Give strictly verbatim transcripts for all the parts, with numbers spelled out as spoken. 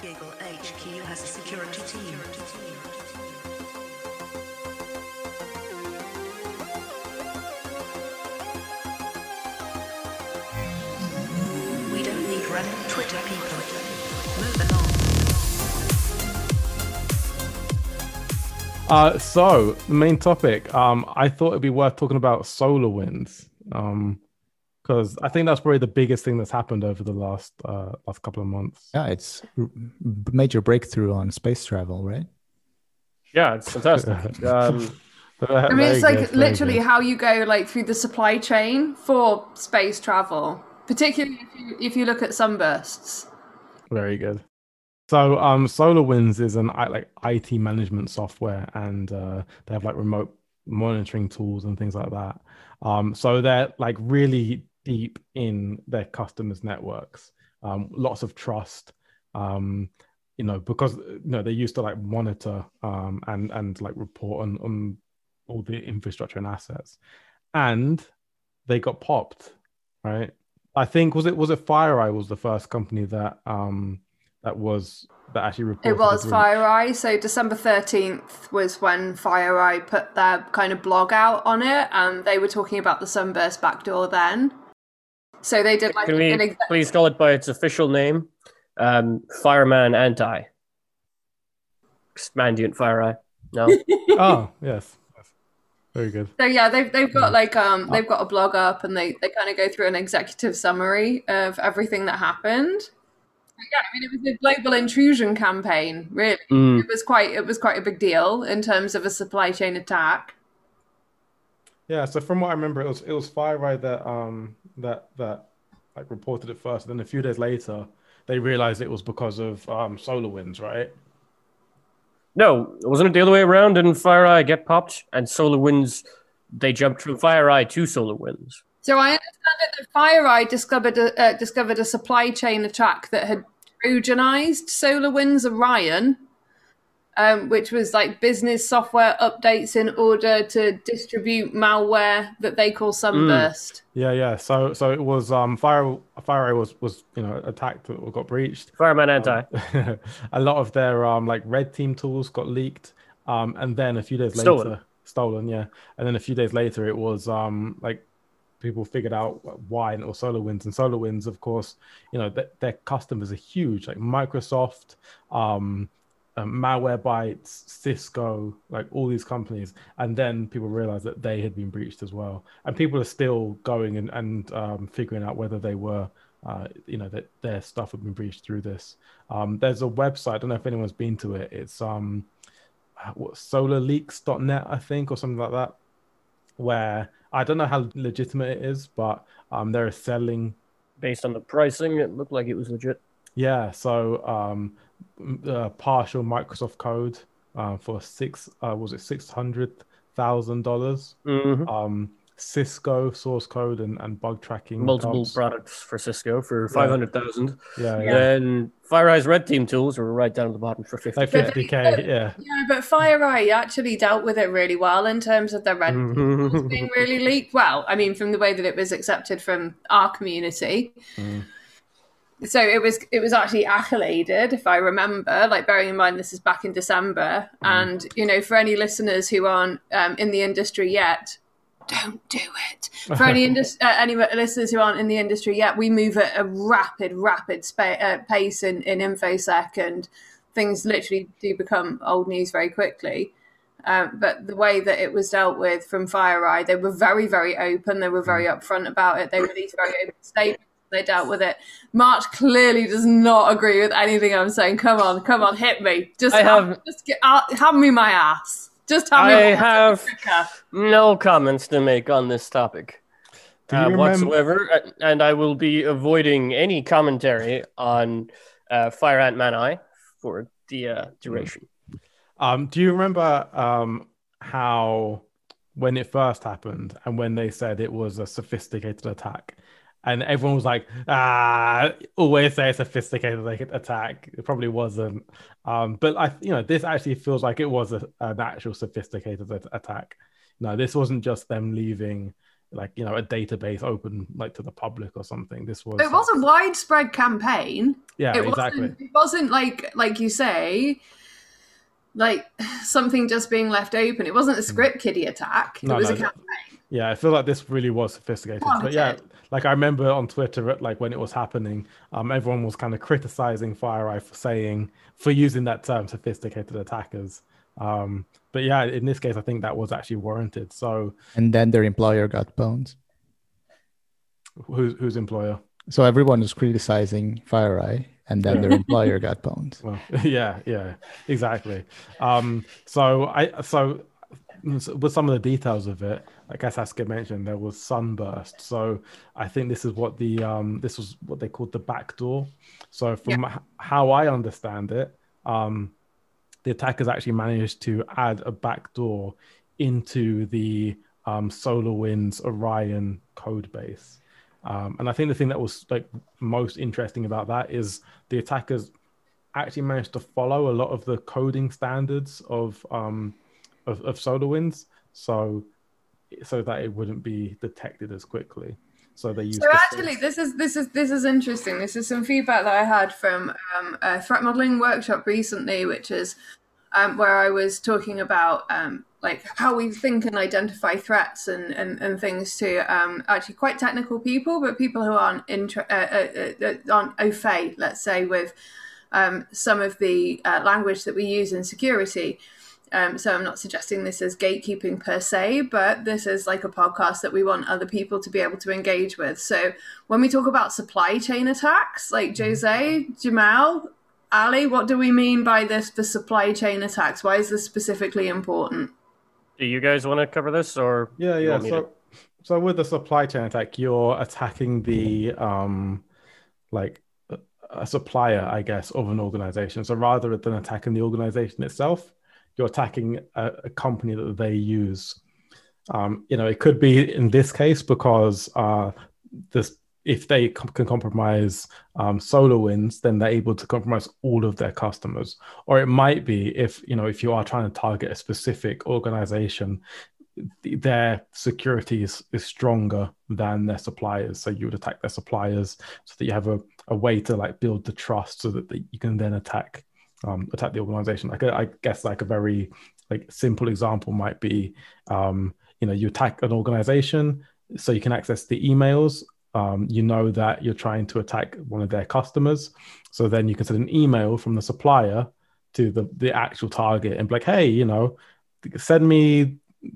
Giggle H Q has a security team. We don't need random Twitter people. Move along. Uh, so the main topic, um, I thought it'd be worth talking about SolarWinds, um, because I think that's probably the biggest thing that's happened over the last uh, last couple of months. Yeah, it's a major breakthrough on space travel, right? Yeah, it's fantastic. um, I mean, it's like literally how you go like through the supply chain for space travel, particularly if you, if you look at sunbursts. Very good. So, um, SolarWinds is an I- like I T management software, and uh, they have like remote monitoring tools and things like that. Um, so they're like really deep in their customers' networks. Um, lots of trust. Um, you know, because you know they're used to like monitor um, and and like report on on all the infrastructure and assets, and they got popped, right? I think was it was it FireEye was the first company that um that was that actually reported. It was FireEye. So December thirteenth was when FireEye put their kind of blog out on it, and they were talking about the Sunburst backdoor then. So they did like Can we an ex- please call it by its official name? Um, Fireman Anti. Mandiant FireEye. No. Oh yes. Very good. So yeah, they've they've got like um they've got a blog up, and they, they kind of go through an executive summary of everything that happened. But yeah, I mean it was a global intrusion campaign. Really, Mm. it was quite it was quite a big deal in terms of a supply chain attack. Yeah. So from what I remember, it was it was FireEye that um that that like reported it first. And then a few days later, they realized it was because of um SolarWinds, right? No, wasn't it the other way around? Didn't FireEye get popped and SolarWinds, they jumped from FireEye to SolarWinds? So I understand that the FireEye discovered a, uh, discovered a supply chain attack that had Trojanized SolarWinds Orion, um, which was like business software updates in order to distribute malware that they call Sunburst. Yeah, yeah. So so it was um Fire FireEye was was you know attacked or got breached. Fireman Anti. Um, a lot of their um like red team tools got leaked. Um and then a few days Stolen. later stolen, yeah. And then a few days later it was um like people figured out why, and it was SolarWinds. And SolarWinds, of course, you know, th- their customers are huge, like Microsoft, um um, Malwarebytes, Cisco, like all these companies, and then people realized that they had been breached as well, and people are still going and, and um, figuring out whether they were, uh, you know, that their stuff had been breached through this. Um, there's a website, I don't know if anyone's been to it. It's um, what, solar leaks dot net, I think, or something like that, where I don't know how legitimate it is, but um, they're selling. Based on the pricing, it looked like it was legit. Yeah, so um, uh, partial Microsoft code uh, for six uh, was it six hundred thousand dollars? Mm-hmm. Um, Cisco source code and, and bug tracking. Multiple codes. products for Cisco for five hundred thousand. Yeah, yeah. Then FireEye's red team tools were right down at the bottom for fifty. Like fifty k, yeah. Yeah, but FireEye actually dealt with it really well in terms of their red team tools being really leaked. Well, I mean, from the way that it was accepted from our community. Mm. So it was it was actually accoladed, if I remember, like bearing in mind this is back in December. Mm. And, you know, for any listeners who aren't um, in the industry yet, don't do it. For any indus- uh, any listeners who aren't in the industry yet, we move at a rapid, rapid spa- uh, pace in, in InfoSec, and things literally do become old news very quickly. Um, but the way that it was dealt with from FireEye, they were very, very open. They were very upfront about it. They released very open statements. They dealt with it. March clearly does not agree with anything I'm saying. Come on, come on, hit me. Just, I have, have- just get, uh, hand me my ass. Just hand me I my have ass. no comments to make on this topic Do you uh, remember- whatsoever, uh, and I will be avoiding any commentary on uh, Fire Ant Man Eye for the uh, duration. Um, do you remember um how when it first happened and when they said it was a sophisticated attack? And everyone was like, ah, always say a sophisticated attack. It probably wasn't. Um, but I, you know, this actually feels like it was a, an actual sophisticated attack. No, this wasn't just them leaving, like, you know, a database open, like to the public or something. This was. It was a widespread campaign. Yeah, it exactly. wasn't, it wasn't like like you say, like something just being left open. It wasn't a script kiddie attack. No, it was no, a campaign. Yeah, I feel like this really was sophisticated. But yeah, Targeted. like I remember on Twitter, like when it was happening, um, everyone was kind of criticizing FireEye for saying, for using that term, sophisticated attackers. Um, but yeah, in this case, I think that was actually warranted. So, And then their employer got pwned. who's whose employer? So everyone was criticizing FireEye, and then their employer got pwned. Well, yeah, yeah, exactly. Um, so I, so with some of the details of it, like as Saskia mentioned, there was sunburst. So I think this is what the um, this was what they called the backdoor. So from Yeah. h- how I understand it, um, the attackers actually managed to add a backdoor into the um, SolarWinds Orion code base. Um, and I think the thing that was like most interesting about that is the attackers actually managed to follow a lot of the coding standards of um, of, of SolarWinds, so so that it wouldn't be detected as quickly. So they used. So the actually, this is this is this is interesting. This is some feedback that I had from um, a threat modeling workshop recently, which is um, where I was talking about um, like how we think and identify threats and and, and things to um, actually quite technical people, but people who aren't intra- uh, uh, uh, aren't au fait, let's say, with um, some of the uh, language that we use in security. Um, so I'm not suggesting this is gatekeeping per se, but this is like a podcast that we want other people to be able to engage with. So when we talk about supply chain attacks, like Jose, Jamal, Ali, what do we mean by this, the supply chain attacks? Why is this specifically important? Do you guys want to cover this, or Yeah, you yeah. want me So, to- so with the supply chain attack, you're attacking the um, like a- a supplier, I guess, of an organization. So rather than attacking the organization itself, you're attacking a, a company that they use. Um, you know, it could be in this case because uh, this if they com- can compromise um, SolarWinds, then they're able to compromise all of their customers. Or it might be if you know if you are trying to target a specific organization, th- their security is, is stronger than their suppliers. So you would attack their suppliers so that you have a, a way to like build the trust so that the, you can then attack um, attack the organization. Like a, I guess like a very like simple example might be um, you know you attack an organization so you can access the emails. Um, you know that you're trying to attack one of their customers, so then you can send an email from the supplier to the the actual target and be like, hey, you know, send me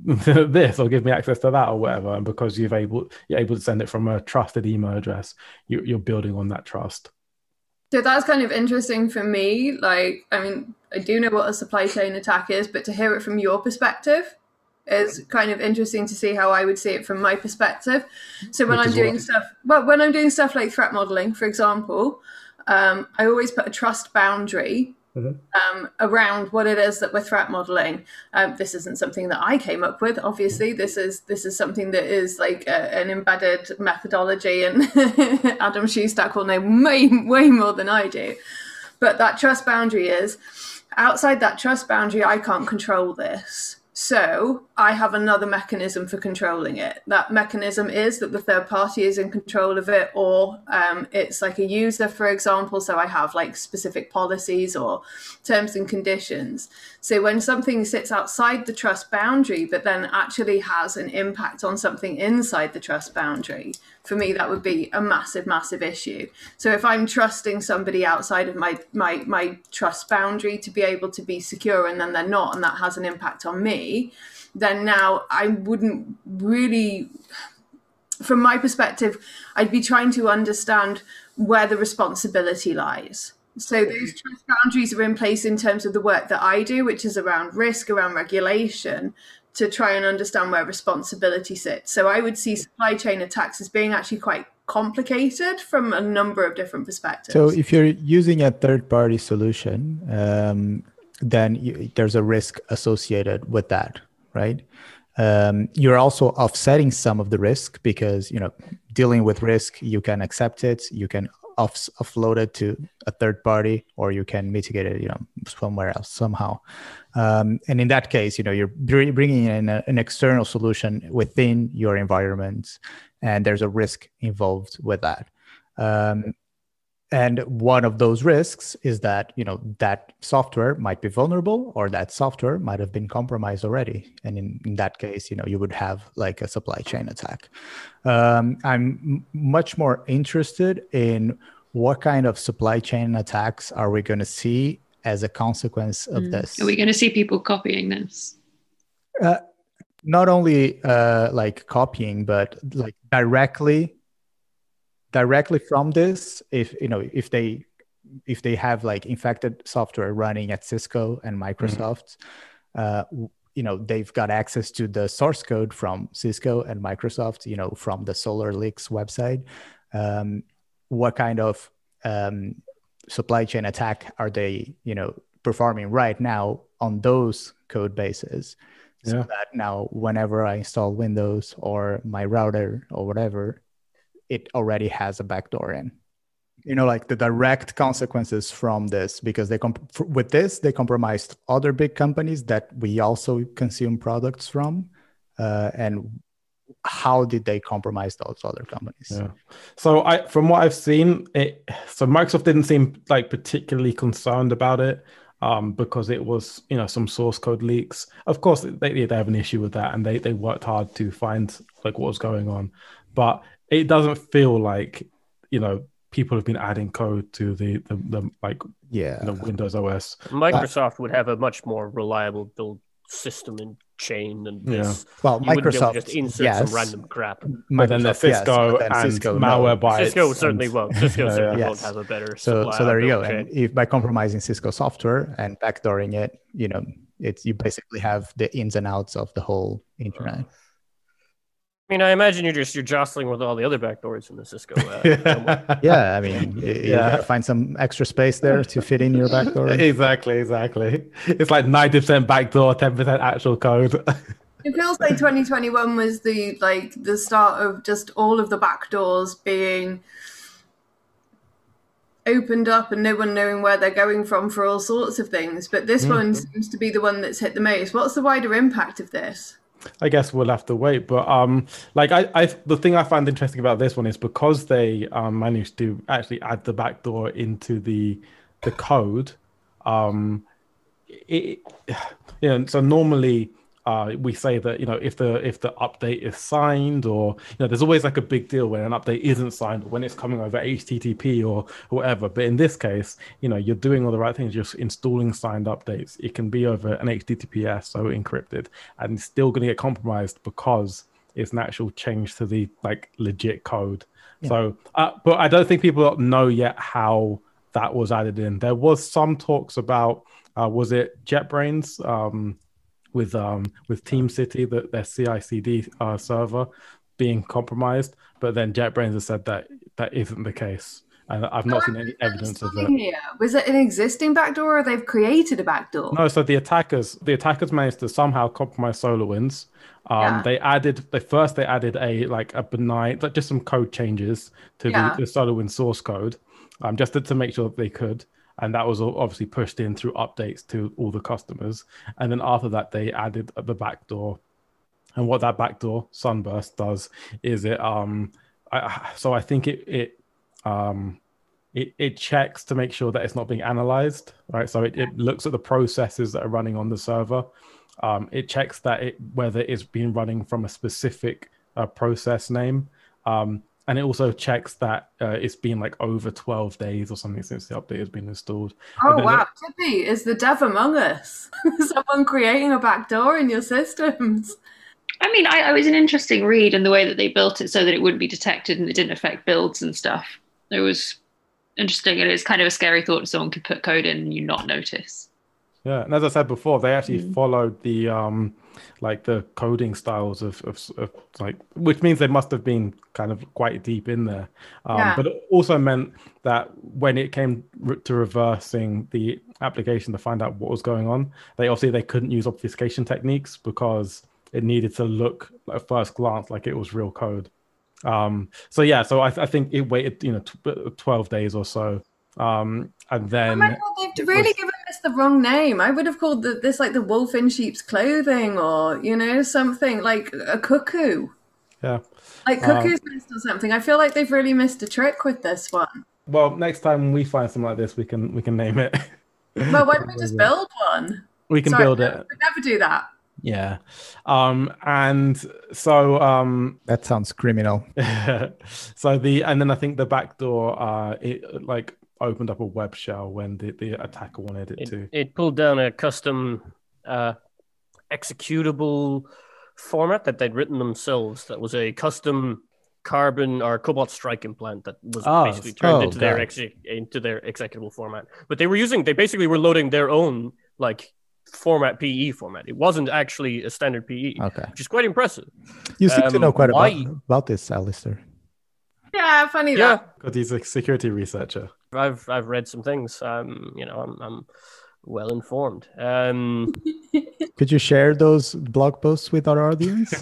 this or give me access to that or whatever. And because you've able you're able to send it from a trusted email address, you, you're building on that trust. So that's kind of interesting for me. Like, I mean, I do know what a supply chain attack is, but to hear it from your perspective is kind of interesting to see how I would see it from my perspective. So when Which I'm is doing what? stuff, well, when I'm doing stuff like threat modeling, for example, um, I always put a trust boundary Mhm. um, around what it is that we're threat modeling. Um, this isn't something that I came up with. Obviously, this is this is something that is like a, an embedded methodology, and Adam Shoestack will know way way more than I do. But that trust boundary is outside that trust boundary. I can't control this. So I have another mechanism for controlling it. That mechanism is that the third party is in control of it, or um, it's like a user, for example. So I have like specific policies or terms and conditions. So when something sits outside the trust boundary, but then actually has an impact on something inside the trust boundary, for me, that would be a massive, massive issue. So if I'm trusting somebody outside of my, my, my trust boundary to be able to be secure, and then they're not, and that has an impact on me, then now I wouldn't really, from my perspective, I'd be trying to understand where the responsibility lies. So those trust boundaries are in place in terms of the work that I do, which is around risk, around regulation, to try and understand where responsibility sits. So I would see supply chain attacks as being actually quite complicated from a number of different perspectives. So if you're using a third-party solution, um, then you, there's a risk associated with that, right? Um, you're also offsetting some of the risk because, you know, dealing with risk, you can accept it, you can off, offload it to a third party, or you can mitigate it, you know, somewhere else somehow. Um, and in that case, you know, you're bringing in a, an external solution within your environment, and there's a risk involved with that. Um, and one of those risks is that, you know, that software might be vulnerable, or that software might have been compromised already. And in, in that case, you know, you would have like a supply chain attack. Um, I'm m- much more interested in what kind of supply chain attacks are we going to see as a consequence of Mm. this. Are we going to see people copying this? Uh, not only uh, like copying, but like directly directly from this. If you know, if they if they have like infected software running at Cisco and Microsoft, mm-hmm. uh, you know, they've got access to the source code from Cisco and Microsoft, you know, from the SolarLeaks website. Um, what kind of um, supply chain attack are they, you know, performing right now on those code bases? So yeah. that now whenever I install Windows or my router or whatever, it already has a backdoor in. You know, like the direct consequences from this, because they comp- with this, they compromised other big companies that we also consume products from. Uh, and how did they compromise those other companies? Yeah. So I, from what I've seen, it, so Microsoft didn't seem like particularly concerned about it. Um, because it was, you know, some source code leaks. Of course, they they have an issue with that, and they they worked hard to find like what was going on. But it doesn't feel like, you know, people have been adding code to the the, the like yeah the Windows O S. Microsoft would have a much more reliable build system and chain than this. Yeah. Well, you Microsoft just insert yes. some random crap. But then the Cisco yes, and Cisco, malware no. bytes. Cisco certainly and, won't. Cisco yeah, certainly yes. won't have a better so supply so there you go. chain. And if by compromising Cisco software and backdooring it, you know, it's you basically have the ins and outs of the whole internet. I mean, I imagine you're just you're jostling with all the other backdoors in the Cisco. Uh, yeah, I mean, you, you yeah. gotta find some extra space there to fit in your backdoor. Exactly, exactly. It's like ninety percent backdoor, ten percent actual code. It feels like twenty twenty-one was the like the start of just all of the backdoors being opened up and no one knowing where they're going from for all sorts of things. But this mm-hmm. one seems to be the one that's hit the most. What's the wider impact of this? I guess we'll have to wait, but um, like I, I, the thing I find interesting about this one is because they um, managed to actually add the backdoor into the the code. Um, it, you know, so normally uh, we say that you know if the if the update is signed, or you know, there's always like a big deal when an update isn't signed, or when it's coming over H T T P or whatever. But in this case, you know, you're doing all the right things. You're installing signed updates. It can be over an H T T P S, so encrypted, and it's still going to get compromised because it's an actual change to the like legit code. Yeah. So, uh, but I don't think people know yet how that was added in. There was some talks about uh, was it JetBrains? Um, with um with TeamCity, that their C I C D uh, server being compromised, but then JetBrains has said that that isn't the case, and I've not seen any evidence of it. Here. Was it an existing backdoor, or they've created a backdoor? No, so the attackers the attackers managed to somehow compromise SolarWinds. Um, yeah. They added they first they added a like a benign like just some code changes to yeah. the, the SolarWinds source code, um, just to, to make sure that they could. And that was obviously pushed in through updates to all the customers. And then after that, they added the backdoor. And what that backdoor Sunburst does is it. Um, I, so I think it it um, it it checks to make sure that it's not being analyzed, right? So it, it looks at the processes that are running on the server. Um, it checks that it whether it's been running from a specific uh, process name. Um, And it also checks that uh, it's been like over twelve days or something since the update has been installed. Oh, wow. It... Tippy, is the dev among us? Someone creating a backdoor in your systems? I mean, I, I was an interesting read in the way that they built it so that it wouldn't be detected and it didn't affect builds and stuff. It was interesting. And it's kind of a scary thought that someone could put code in and you not notice. Yeah, and as I said before, they actually mm. followed the um, like the coding styles of, of, of like, which means they must have been kind of quite deep in there. Um, yeah. But it also meant that when it came re- to reversing the application to find out what was going on, they obviously they couldn't use obfuscation techniques because it needed to look at first glance like it was real code. Um, so yeah, so I, I think it waited, you know, t- twelve days or so. Um, and then oh my God, they've really was... given this the wrong name. I would have called the, this like the wolf in sheep's clothing, or you know, something like a cuckoo. Yeah, like cuckoo's um, nest or something. I feel like they've really missed a trick with this one. Well, next time we find something like this, we can we can name it. Well, why don't we just build one? We can Sorry, build no, it. we'd never do that. Yeah. Um, and so um, That sounds criminal. so the and then I think the backdoor uh, it like opened up a web shell when the, the attacker wanted it, It, to. it pulled down a custom uh, executable format that they'd written themselves. That was a custom Carbon or Cobalt Strike implant that was Ah, basically turned oh, into their God. exe- into their executable format. But they were using they basically were loading their own like format P E format. It wasn't actually a standard P E, Okay. which is quite impressive. You seem to Um, know quite why- about, about this, Alistair. Yeah, funny Yeah, that. Because he's a security researcher. I've I've read some things. Um, you know, I'm I'm well informed. Um, Could you share those blog posts with our audience?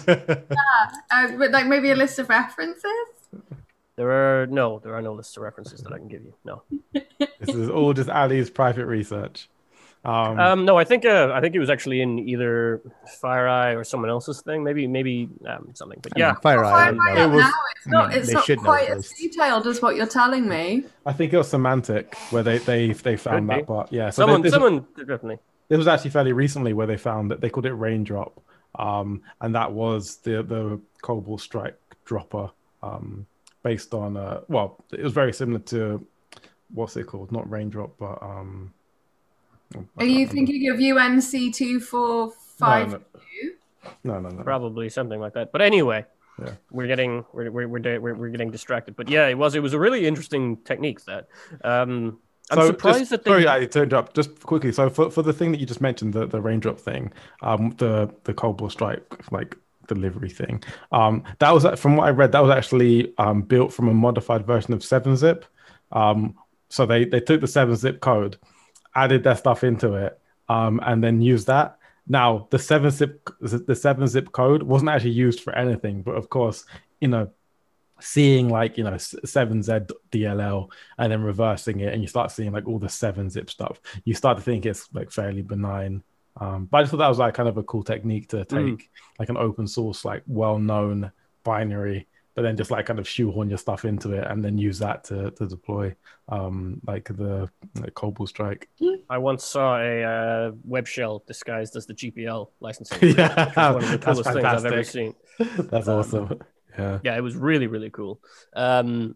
Uh, but like maybe a list of references. there are no there are no lists of references that I can give you. No. This is all just Ali's private research. Um, Um, no, I think uh, I think it was actually in either FireEye or someone else's thing. Maybe maybe um, something. But yeah, Fire Fire Eye. Eye It was- now it's not, I mean, it's they not should know quite at as least. detailed as what you're telling me. I think it was Semantic where they they they found Could that, be. but yeah. So someone this, someone definitely. this was actually fairly recently where they found that they called it Raindrop, um, and that was the the Cobalt Strike dropper, um, based on uh, well, it was very similar to what's it called? Not Raindrop, but um. I Are can't you remember. thinking of U N C two four five? No, no, no, no. Probably something like that. But anyway, Yeah. we're getting we're we're we're, we're, we're getting distracted. But yeah, it was it was a really interesting technique that. Um, I'm So surprised just, that they. sorry, I turned up just quickly. So for, for the thing that you just mentioned, the, the raindrop thing, um, the the Cobalt Strike like delivery thing, um, that was from what I read, that was actually um built from a modified version of seven zip. Um, so they they took the seven zip code, added their stuff into it, um, and then used that. Now the seven zip the seven zip code wasn't actually used for anything, but of course, you know, seeing like you know seven Z D L L and then reversing it, and you start seeing like all the seven zip stuff, you start to think it's like fairly benign. Um, but I just thought that was like kind of a cool technique to take Mm. like an open source, like well-known binary, but then just like kind of shoehorn your stuff into it and then use that to to deploy um, like the like Cobalt Strike. I once saw a uh, web shell disguised as the G P L licensing. Yeah, which was one of the that's coolest things I've ever fantastic. seen. That's Um, awesome. Yeah. Yeah, it was really, really cool. Um,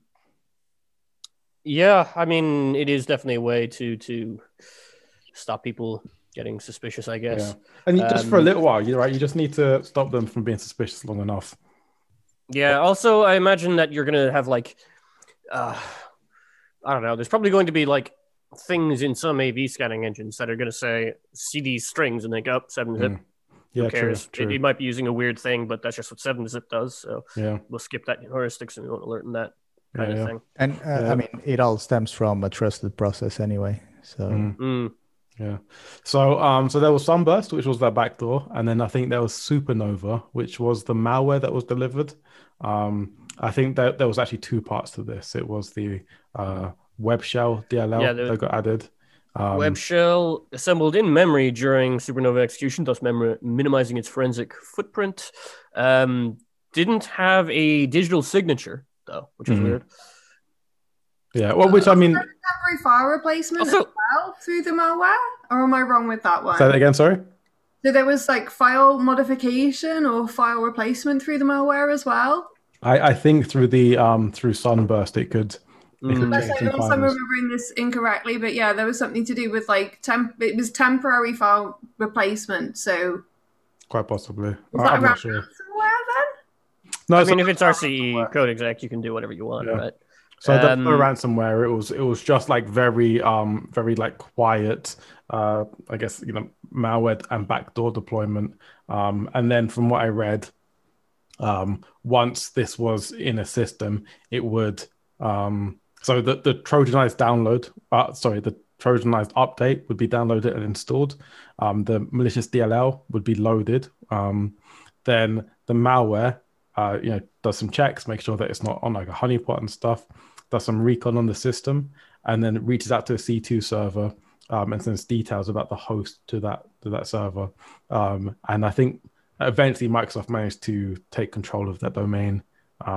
yeah, I mean, it is definitely a way to to stop people getting suspicious, I guess. Yeah. And you, just for a Um, little while, you're right. You just need to stop them from being suspicious long enough. Yeah. Also, I imagine that you're gonna have like, uh, I don't know. There's probably going to be like things in some A V scanning engines that are gonna say see these strings and think, oh, seven zip. Mm. Yeah, Who true, cares? true. It, it might be using a weird thing, but that's just what seven zip does. So Yeah, we'll skip that in heuristics and we won't alert in that kind Yeah, of yeah. thing. And uh, Yeah. I mean, it all stems from a trusted process anyway. So Mm. Mm. yeah. So, um, so there was Sunburst, which was that backdoor, and then I think there was Supernova, which was the malware that was delivered. Um, I think that there was actually two parts to this. It was the uh, web shell D L L Yeah, the- that got added. Um, Web shell assembled in memory during supernova execution, thus mem- minimizing its forensic footprint. Um, didn't have a digital signature though, which is Mhm. weird. yeah. Well, which I mean, Temporary file replacement Also- as well through the malware, or am I wrong with that one? say that again. Sorry. So there was like file modification or file replacement through the malware as well. I, I think through the um through Sunburst, it could. It could Mm. Unless, change I, some unless I'm files. remembering this incorrectly, but yeah, there was something to do with like temp. It was temporary file replacement. So Quite possibly. is I- that I'm around not sure. ransomware then? No, I so- mean, if it's R C E code exec, you can do whatever you want, Yeah. right? So that's no Um, ransomware. It was it was just like very um very like quiet, uh I guess you know malware and backdoor deployment. Um and then from what I read, um once this was in a system, it would um so the the Trojanized download, uh sorry the Trojanized update would be downloaded and installed. Um the malicious D L L would be loaded. Um then the malware uh, you know, does some checks, make sure that it's not on like a honeypot and stuff, does some recon on the system, and then reaches out to a C two server um, and sends details about the host to that to that server. Um, and I think eventually Microsoft managed to take control of that domain. Um,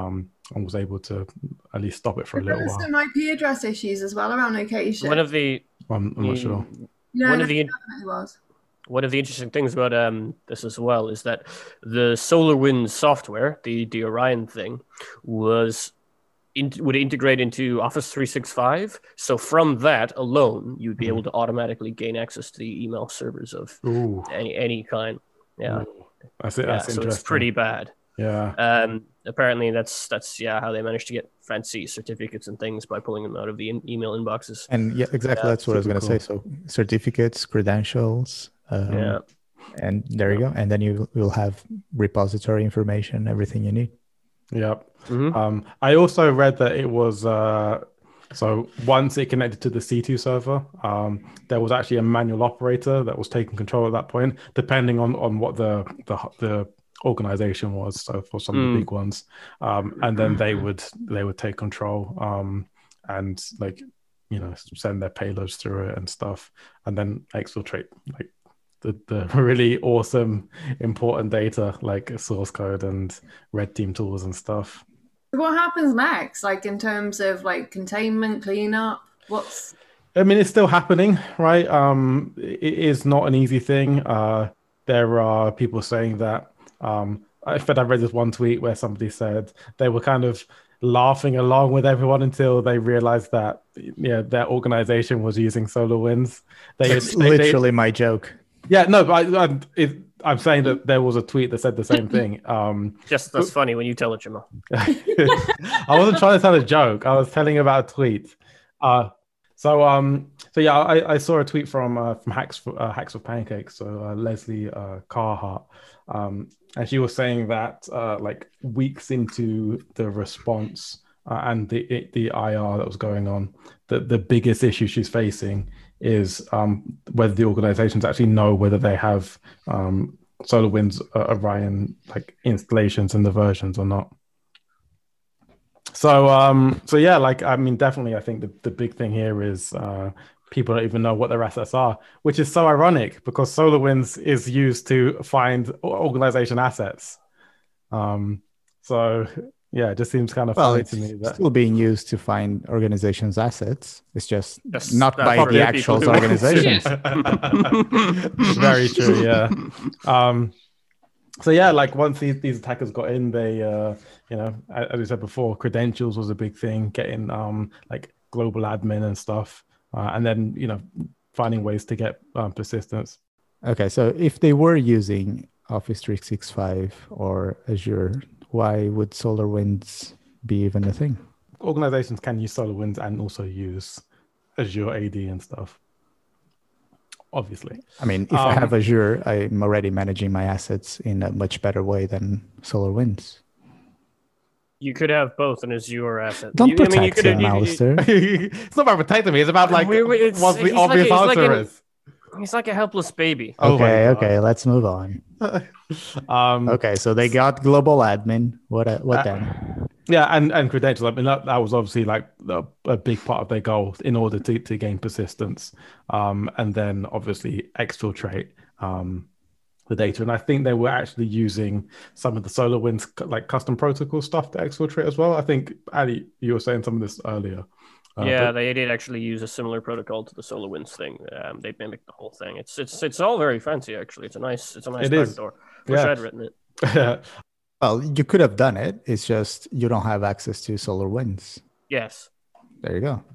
and was able to at least stop it for a There little was while. some I P address issues as well around location. One of the I'm, I'm not sure. yeah, one no, of the- it definitely was. one of the interesting things about um, this as well is that the SolarWinds software, the the Orion thing, was in, would integrate into Office three sixty-five. So from that alone, you'd be able to automatically gain access to the email servers of Ooh, any any kind. Yeah, ooh. That's it. yeah. That's So interesting. it's pretty bad. Yeah. Um, apparently that's that's yeah how they managed to get fancy certificates and things by pulling them out of the in- email inboxes. And yeah, exactly. Yeah, that's what I was super going to say. So certificates, credentials. Um, Yeah. And there you go. And then you will have repository information, everything you need. Yep. Mhm. Um, I also read that it was uh, so once it connected to the C two server, um, there was actually a manual operator that was taking control at that point, depending on on what the the the organization was. So for some of Mm. the big ones, um, and then they would they would take control um, and like you know send their payloads through it and stuff, and then exfiltrate like the, the really awesome important data like source code and red team tools and stuff. What happens next? Like in terms of like containment, cleanup? What's I mean, it's still happening, right? Um, it is not an easy thing. Uh, there are people saying that. Um, in fact, I read this one tweet where somebody said they were kind of laughing along with everyone until they realized that yeah, their organization was using SolarWinds. They, It's they- they- literally my joke. yeah, no, but I, I, it, I'm saying that there was a tweet that said the same thing. Um, Just that's funny when you tell it, Jamal. I wasn't trying to tell a joke. I was telling about a tweet. Uh, so um, so yeah, I, I saw a tweet from uh, from Hacks for uh, Hacks for Pancakes. So uh, Leslie uh, Carhart, um, and she was saying that uh, like weeks into the response uh, and the the I R that was going on, the the biggest issue she's facing is um, whether the organizations actually know whether they have um, SolarWinds uh, Orion like installations and the versions or not. So um, so yeah, like I mean, definitely, I think the, the big thing here is uh, people don't even know what their assets are, which is so ironic because SolarWinds is used to find organization assets. Um, so yeah, it just seems kind of Well, funny it's to me that still being used to find organizations' assets. It's just That's- not that's by probably the the people actual who- organizations. very true, yeah. Um, so yeah, like once these, these attackers got in, they uh, you know, as we said before, credentials was a big thing, getting um like global admin and stuff, uh, and then you know finding ways to get um, persistence. Okay, so if they were using Office three sixty-five or Azure, why would SolarWinds be even a thing? Organizations can use SolarWinds and also use Azure A D and stuff. Obviously, I mean, if I Um, have Azure, I'm already managing my assets in a much better way than SolarWinds. You could have both an Azure asset. Don't you, I mean, you protect could, him, you- you- Alistair. it's not about protecting me. It's about like We- we- it's- what the he's like obvious a- he's like answer an- is. He's like a helpless baby. Oh my Okay, God. okay, let's move on. um, Okay, so they got global admin. What uh, what Uh, then? Yeah, and, and credentials. I mean, that, that was obviously like a, a big part of their goal in order to, to gain persistence, um, and then obviously exfiltrate um, the data. And I think they were actually using some of the SolarWinds cu- like custom protocol stuff to exfiltrate as well. I think Ali, you were saying some of this earlier. Uh, yeah, but- they did actually use a similar protocol to the SolarWinds thing. Um, they mimicked the whole thing. It's it's it's all very fancy actually. It's a nice it's a nice It is. backdoor. Wish Yeah. I'd written it. Well, you could have done it. It's just you don't have access to SolarWinds. Yes. There you go.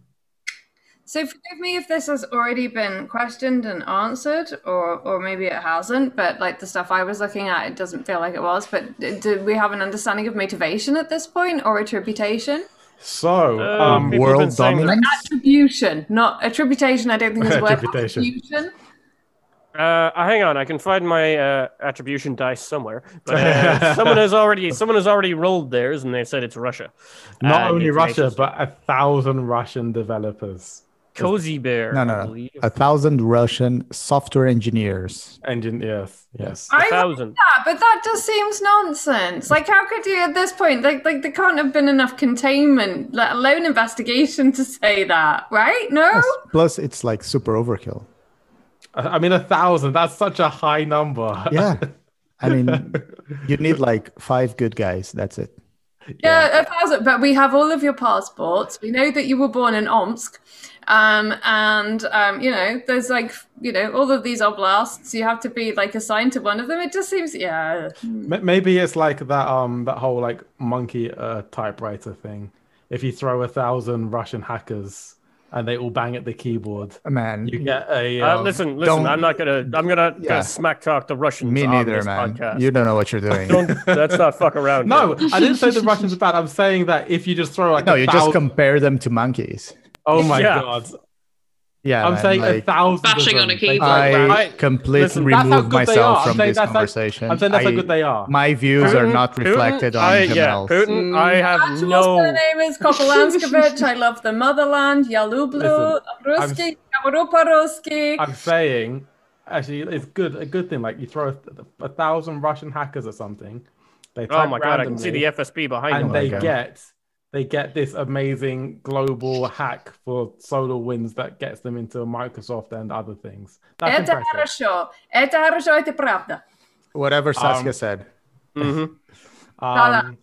So forgive me if this has already been questioned and answered, or or maybe it hasn't. But like the stuff I was looking at, it doesn't feel like it was. But d- do we have an understanding of motivation at this point, or attribution? so, Uh, um, people have been World saying that- dominance. Attribution, not attribution. I don't think is a word. Attribution. Attribution. Uh, hang on, I can find my uh, attribution dice somewhere. But uh, someone has already someone has already rolled theirs, and they said it's Russia. not And only Russia, information- but a thousand Russian developers. Cozy Bear. No, I no, no. believe. A thousand Russian software engineers. Engine, yes, yes. A I read thousand. that, but that just seems nonsense. Like, how could you at this point? Like, like there can't have been enough containment, let alone investigation, to say that, right? No. Yes. Plus, it's like super overkill. I mean, a thousand. That's such a high number. Yeah. I mean, you need like five good guys. That's it. Yeah, a thousand. But we have all of your passports. We know that you were born in Omsk. Um, and, um, you know, there's like, you know, all of these oblasts, you have to be like assigned to one of them. It just seems, yeah. M- Maybe it's like that um that whole like monkey uh, typewriter thing. If you throw a thousand Russian hackers and they all bang at the keyboard, Man, you get a Uh, um, listen, listen. don't- I'm not gonna. I'm gonna, Yeah. gonna smack talk the Russians. me on neither, this man. podcast. You don't know what you're doing. Don't, let's not fuck around. No, here. I didn't say the Russians are bad. I'm saying that if you just throw like No, a you thousand... just compare them to monkeys. Oh my Yeah. god! Yeah, I'm man, saying a like, thousand. Bashing of on a them. They- keyboard. I Right. completely Listen, that's how removed good they myself are. I'm from saying this that's how- conversation. I'm saying that's how I- good they are. My views are not Putin- reflected on I, anyone yeah, else. Putin. I have Actual no. surname is Kopolanskevich. I love the motherland. Я люблю Listen, русский, говорю по-русски. I'm saying, actually, it's good. A good thing. Like you throw a, a thousand Russian hackers or something. They Oh type my god! I can see randomly, the F S B behind and him. they God. get they get this amazing global hack for SolarWinds that gets them into Microsoft and other things. That's Это impressive. хорошо. Это хорошо, это правда. Whatever Saskia Um, said. hmm Um,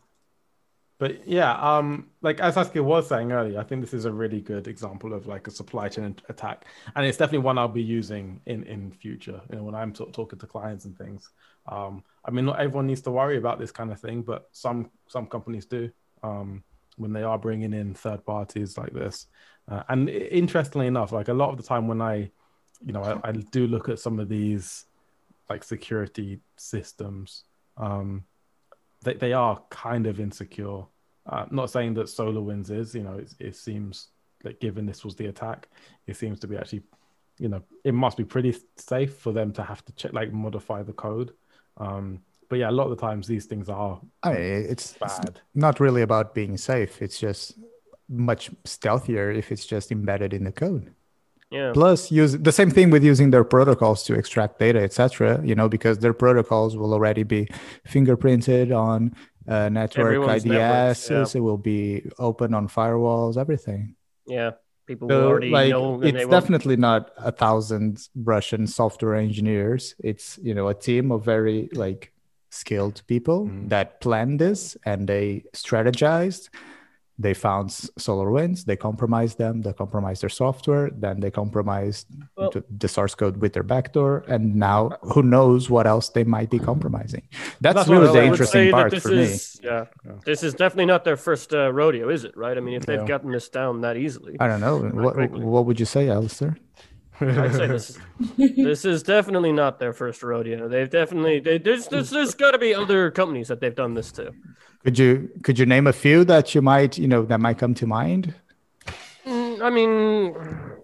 but yeah, um, like as Saskia was saying earlier, I think this is a really good example of like a supply chain attack, and it's definitely one I'll be using in in future. You know, when I'm sort of talking to clients and things. Um, I mean, not everyone needs to worry about this kind of thing, but some some companies do um, when they are bringing in third parties like this. Uh, and i- interestingly enough, like a lot of the time when I, you know, I, I do look at some of these like security systems. Um, they, they are kind of insecure. Uh, not saying that SolarWinds is, you know, it, it seems like given this was the attack, it seems to be actually, you know, it must be pretty safe for them to have to check, like modify the code. Um, but yeah, a lot of the times these things are I mean, it's, it's bad. not really about being safe. It's just much stealthier if it's just embedded in the code. Yeah. Plus, use the same thing with using their protocols to extract data, et cetera. You know, because their protocols will already be fingerprinted on uh, network Everyone's I D S. networks, yeah. It will be open on firewalls, everything. Yeah. People will So, already like, know. and they it's won't- definitely not a thousand Russian software engineers. It's, you know, a team of very like skilled people Mhm. that planned this and they strategized. They found s- SolarWinds, they compromised them, they compromised their software, then they compromised Well- the- the source code with their backdoor, and now who knows what else they might be compromising. That's, That's really what the I would interesting say that part this for me. is, Yeah. This is definitely not their first uh, rodeo, is it? Right? I mean, if they've Yeah. gotten this down that easily, I don't know. What, quickly. what would you say, Alistair? I'd say this is this is definitely not their first rodeo. They've definitely they, there's there's, there's got to be other companies that they've done this to. Could you could you name a few that you might, you know, that might come to mind? Mm, I mean,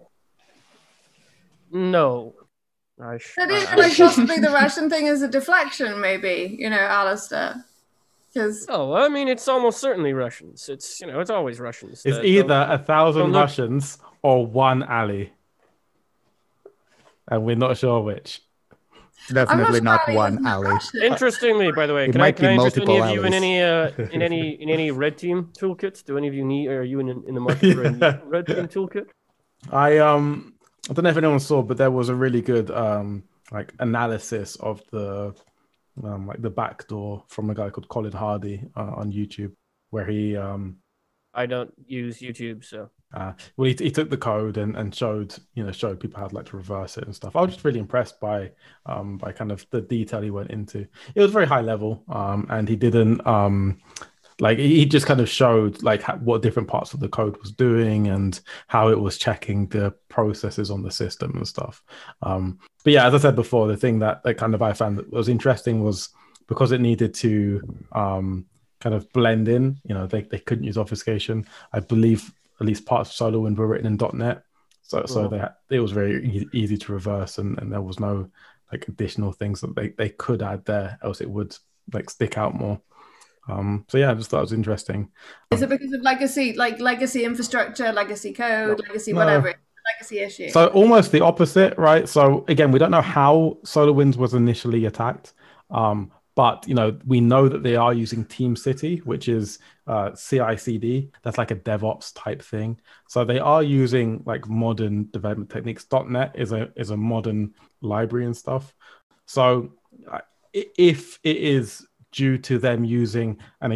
no. I sh- But I- even like possibly the Russian thing is a deflection, maybe, you know, Alistair. Because Oh, I mean, it's almost certainly Russians. It's you know, it's always Russians. It's that either don't- a thousand don't look- Russians or one alley, and we're not sure which. Definitely not sure one isn't alley. Russian. Interestingly, by the way, It can I, might can be I interest any of multiple you in alleys. any uh, in any in any red team toolkits? Do any of you need? Are you in in the market for Yeah. a red team toolkit? I um I don't know if anyone saw, but there was a really good um like analysis of the um like the backdoor from a guy called Colin Hardy uh, on YouTube, where he um I don't use YouTube, so uh well he, he took the code and and showed you know showed people how to like to reverse it and stuff. I was just really impressed by um by kind of the detail he went into. It was very high level um and he didn't um like he just kind of showed like how, what different parts of the code was doing and how it was checking the processes on the system and stuff. Um, but yeah, as I said before, the thing that, that kind of I found that was interesting was because it needed to um, kind of blend in, you know, they, they couldn't use obfuscation. I believe at least parts of SolarWinds were written in .NET. So, so Oh. they had, it was very e- easy to reverse and, and there was no like additional things that they, they could add there, else it would like stick out more. Um, so yeah, I just thought it was interesting. Is it because of legacy, like legacy infrastructure, legacy code, legacy No. whatever? It's a legacy issue. So almost the opposite, right? So again, we don't know how SolarWinds was initially attacked, um, but you know we know that they are using TeamCity, which is uh, C I C D. That's like a DevOps type thing. So they are using like modern development techniques. .NET is a is a modern library and stuff. So uh, i- if it is due to them using, and again,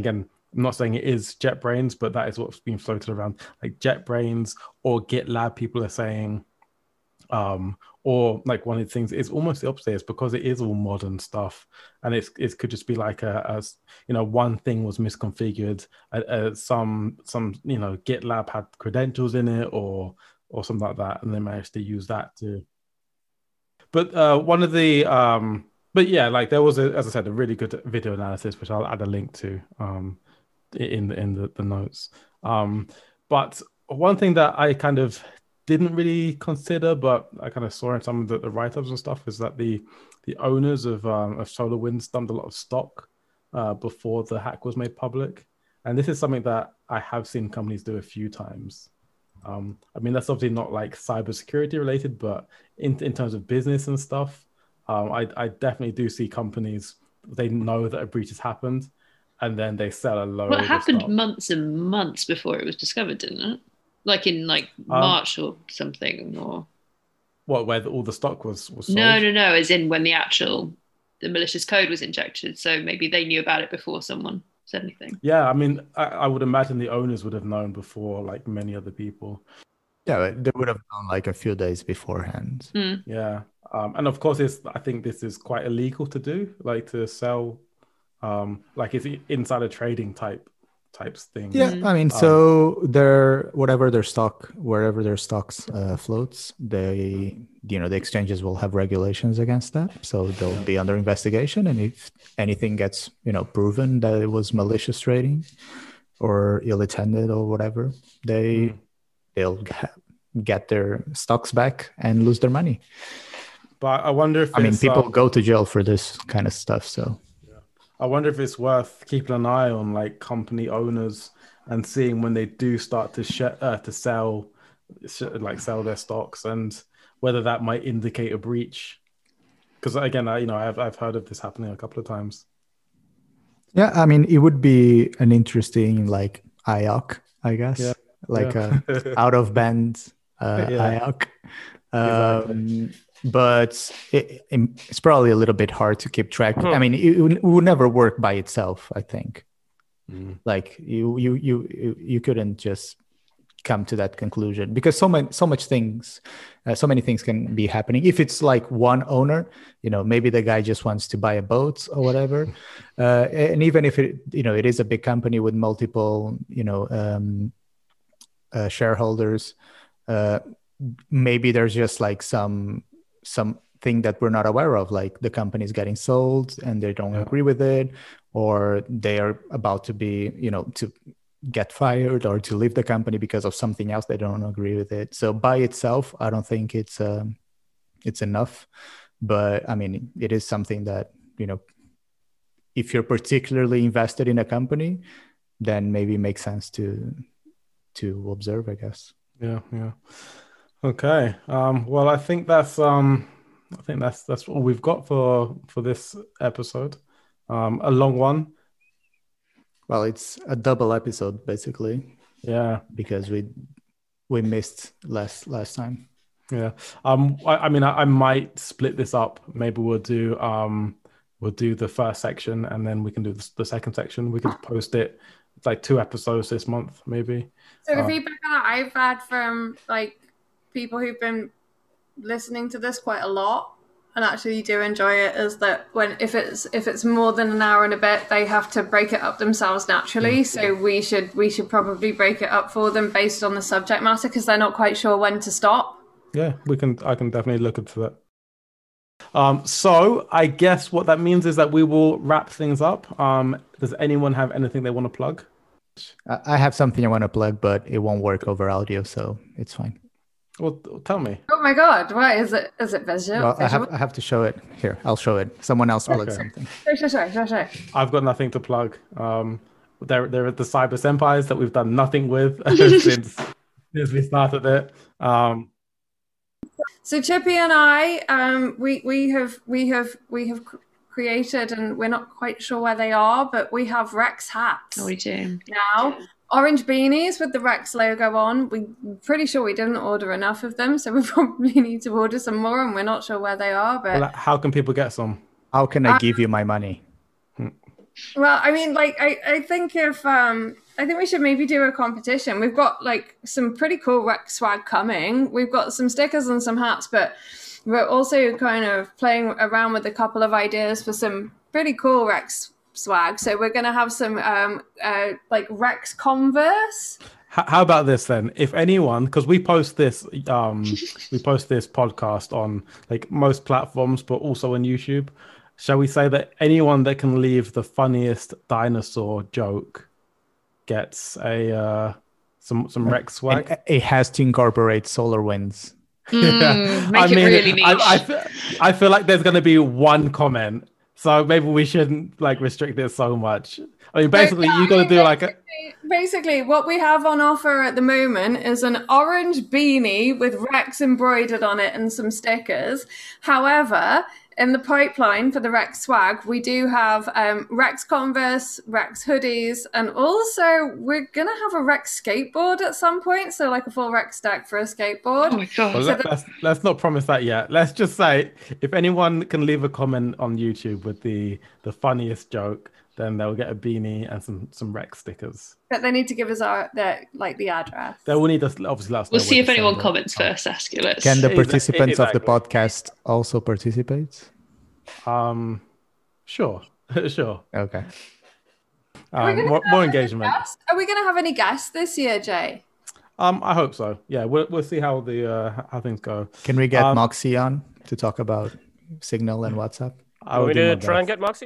I'm not saying it is JetBrains, but that is what's been floated around. Like JetBrains or GitLab, people are saying, um, or like one of the things, it's almost the opposite. It's because it is all modern stuff, and it's it could just be like a, a you know, one thing was misconfigured, uh, uh, some some you know GitLab had credentials in it, or or something like that, and they managed to use that to. But uh, one of the um, but yeah, like there was a, as I said, a really good video analysis, which I'll add a link to um, in the in the, the notes. Um, but one thing that I kind of didn't really consider, but I kind of saw in some of the, the write-ups and stuff, is that the the owners of um, of SolarWinds dumped a lot of stock uh, before the hack was made public, and this is something that I have seen companies do a few times. Um, I mean, that's obviously not like cybersecurity related, but in in terms of business and stuff, um, I I definitely do see companies, they know that a breach has happened, and then they sell a load. Well, it happened of months and months before it was discovered, didn't it? Like in like Um, March or something, or what, where the, all the stock was was sold? no, no, no. As in when the actual the malicious code was injected. So maybe they knew about it before someone said anything. Yeah, I mean, I, I would imagine the owners would have known before, like many other people. Yeah, but they would have known like a few days beforehand. Mm. Yeah, um, and of course, it's. I think this is quite illegal to do, like to sell, um, like it's insider trading type types thing. Yeah, Mm. I mean, so their whatever their stock, wherever their stocks uh, floats, they, you know, the exchanges will have regulations against that, so they'll be under investigation. And if anything gets, you know, proven that it was malicious trading or ill-attended or whatever, they Mm. they'll get, get their stocks back and lose their money. But I wonder if I mean, it's, people um, go to jail for this kind of stuff. So I wonder if it's worth keeping an eye on like company owners and seeing when they do start to sh- uh, to sell, sh- like sell their stocks, and whether that might indicate a breach. Because again, I, you know, I've I've heard of this happening a couple of times. yeah, I mean, it would be an interesting like I O C, I guess, Yeah. like Yeah. a out of band uh, Yeah. I O C. Um, but it, it's probably a little bit hard to keep track. I mean, it, it would never work by itself, I think. Mm. Like you, you, you, you, you couldn't just come to that conclusion, because so many, so much things, uh, so many things can be happening. If it's like one owner, you know, maybe the guy just wants to buy a boat or whatever. Uh, and even if it, you know, it is a big company with multiple, you know, um, uh, shareholders, uh, maybe there's just like some something that we're not aware of, like the company is getting sold and they don't Yeah. agree with it, or they are about to be, you know, to get fired or to leave the company because of something else, they don't agree with it. So by itself, I don't think it's um, it's enough. But I mean, it is something that, you know, if you're particularly invested in a company, then maybe it makes sense to to observe, I guess. Yeah, yeah. Okay. Um, well, I think that's um, I think that's that's all we've got for for this episode. Um, a long one. Well, it's a double episode basically, Yeah, because we we missed last last time. yeah. Um, I, I mean, I, I might split this up. Maybe we'll do um, we'll do the first section and then we can do the, the second section. We could post it like two episodes this month, maybe. So the Uh, feedback that I've had from like people who've been listening to this quite a lot and actually do enjoy it is that when if it's if it's more than an hour and a bit, they have to break it up themselves naturally. So we should we should probably break it up for them based on the subject matter, because they're not quite sure when to stop. Yeah, we can. I can definitely look into that. Um, so I guess what that means is that we will wrap things up. Um, does anyone have anything they want to plug? I I have something I want to plug, but it won't work over audio, so it's fine. Well, tell me. Oh my god, what is it? Is it visual? Well, I visual? have I have to show it here. I'll show it. Someone else plug Okay. something. Sure, sure, sure, sure, sure. I've got nothing to plug. Um, there, there are the Cyber Senpais that we've done nothing with since since we started it. Um, So Chippy and I, um, we we have we have we have cr- created, and we're not quite sure where they are, but we have Rex hats What are we doing? now. Orange beanies with the Rex logo on. We- We're pretty sure we didn't order enough of them, so we probably need to order some more, and we're not sure where they are. But well, how can people get some? How can I give you my money? Well, I mean, like, I, I think if um, I think we should maybe do a competition. We've got like some pretty cool Rex swag coming. We've got some stickers and some hats, but we're also kind of playing around with a couple of ideas for some pretty cool Rex swag. So we're going to have some um, uh, like Rex Converse. H- How about this then? If anyone, because we post this, um, we post this podcast on like most platforms, but also on YouTube. Shall we say that anyone that can leave the funniest dinosaur joke gets a uh, some some Rex swag? And it has to incorporate solar winds. Mm, make I it mean, really niche. I, I, feel, I feel like there's going to be one comment, so maybe we shouldn't like restrict it so much. I mean, basically, Yeah, you got to I mean, do like a. basically- Basically, what we have on offer at the moment is an orange beanie with Rex embroidered on it and some stickers. However, in the pipeline for the Rex swag, we do have um, Rex Converse, Rex hoodies, and also we're going to have a Rex skateboard at some point. So, like a full Rex deck for a skateboard. Oh my god. Well, So let, the- let's let's not promise that yet. Let's just say if anyone can leave a comment on YouTube with the the funniest joke, then they'll get a beanie and some some Rex stickers. But they need to give us our their, like the address. They will need us obviously. Let us know We'll see where if to anyone send it. comments Oh. first, Ask you. Let's. Can the Exa- participants of the exactly. podcast also participate? Um, sure, sure. Okay. Are we Um, gonna more, have more any engagement. guests? Are we going to have any guests this year, Jay? Um, I hope so. Yeah, we'll we'll see how the uh, how things go. Can we get Um, Moxie on to talk about Signal and WhatsApp? I Want will me do to my try and best. get Moxie?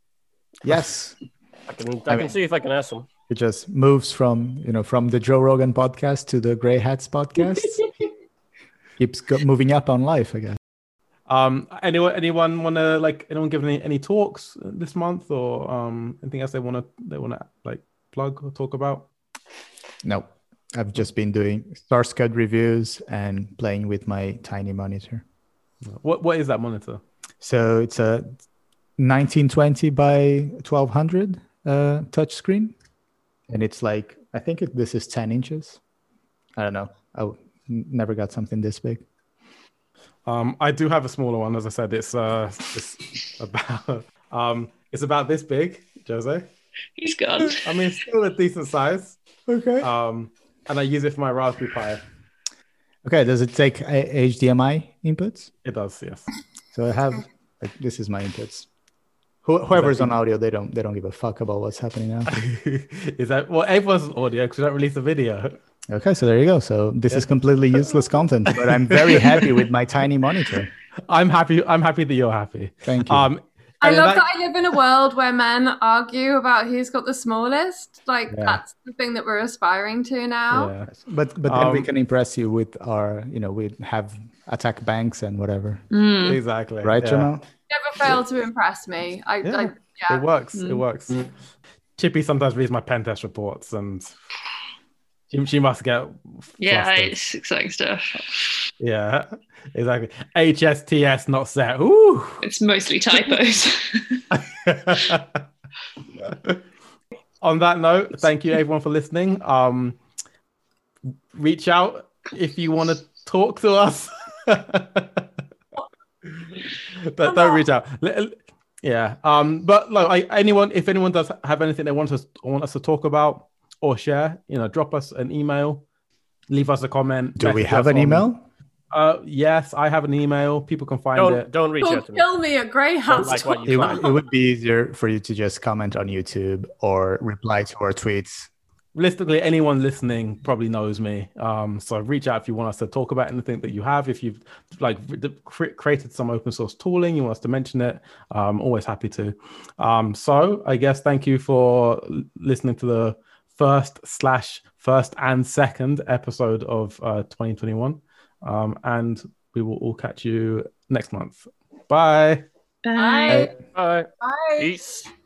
Yes. I can, I I can mean- see if I can ask him. It just moves from, you know, from the Joe Rogan podcast to the Grey Hats podcast. Keeps go- moving up on life, I guess. Um, anyone anyone want to like anyone give any any talks this month or um anything else they want to they want to like plug or talk about? No, I've just been doing source code reviews and playing with my tiny monitor. What what is that monitor? So it's a nineteen twenty by twelve hundred uh, touch screen. And it's like, I think it, this is ten inches. I don't know. I w- never got something this big. Um, I do have a smaller one. As I said, it's uh, it's about um, it's about this big, Jose. He's gone. I mean, it's still a decent size. Okay. Um, and I use it for my Raspberry Pi. Okay. Does it take a- H D M I inputs? It does, yes. So I have, like, this is my inputs. Who- Whoever's on audio, they don't they don't give a fuck about what's happening now. Is that well? Everyone's on audio because we don't release a video. Okay, so there you go. So this is completely useless content, but I'm very happy with my tiny monitor. I'm happy. I'm happy that you're happy. Thank you. Um, I and in love that- that I live in a world where men argue about who's got the smallest. Like Yeah. that's the thing that we're aspiring to now. Yeah. But but then we Um, can impress you with our, you know, we have attack banks and whatever, Mm. Exactly. right, yeah. Jamal? Never fail to impress me. I, Yeah. I yeah. It works. It Mm. works. Chippy sometimes reads my pen test reports, and she, she must get Yeah, flustered. it's exciting stuff. Yeah, exactly. H S T S not set. Ooh. It's mostly typos. On that note, thank you everyone for listening. Um, reach out if you want to talk to us. But don't reach out. Li- Yeah. Um. But like, I, anyone, if anyone does have anything they want us want us to talk about or share, you know, drop us an email, leave us a comment. Do we message have us an on- email? Uh. Yes, I have an email. People can find Don't it. don't reach Don't out to me. kill me at Grey House. like what It, you would- it would be easier for you to just comment on YouTube or reply to our tweets. Realistically, anyone listening probably knows me. Um, so reach out if you want us to talk about anything that you have. If you've like cre- created some open source tooling, you want us to mention it. Um, always happy to. Um, so I guess thank you for l- listening to the first slash first and second episode of uh, twenty twenty-one. Um, and we will all catch you next month. Bye. Bye. Bye. Bye. Bye. Peace.